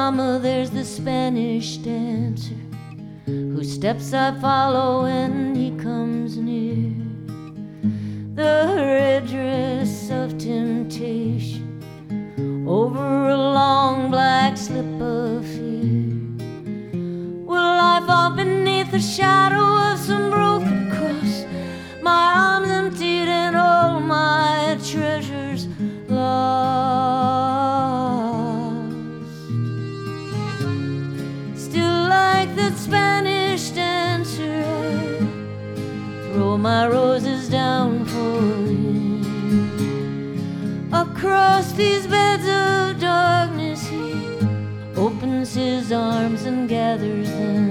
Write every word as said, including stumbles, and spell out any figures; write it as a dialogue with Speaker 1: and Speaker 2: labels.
Speaker 1: mama, there's the Spanish dancer whose steps I follow when he comes near. The red dress of temptation over a long black slip of fear. Will I fall beneath the shadow of some broken cross, my arms emptied and all my treasures lost? Still like that Spanish dancer, I throw my roses down for him. Across these beds of darkness he opens his arms and gathers them